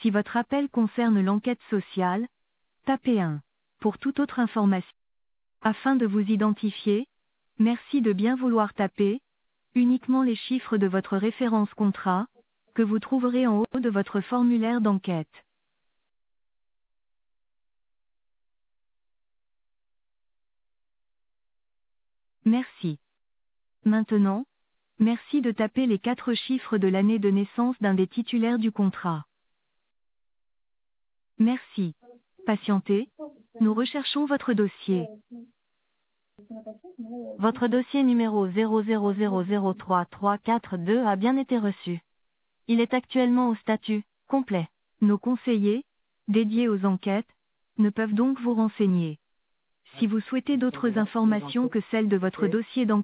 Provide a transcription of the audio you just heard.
Si votre appel concerne l'enquête sociale, tapez 1. Pour toute autre information. Afin de vous identifier, merci de bien vouloir taper uniquement les chiffres de votre référence contrat, que vous trouverez en haut de votre formulaire d'enquête. Merci. Maintenant, merci de taper les 4 chiffres de l'année de naissance d'un des titulaires du contrat. Merci. Patientez, nous recherchons votre dossier. Votre dossier numéro 00003342 a bien été reçu. Il est actuellement au statut complet. Nos conseillers, dédiés aux enquêtes, ne peuvent donc vous renseigner. Si vous souhaitez d'autres informations que celles de votre dossier d'enquête,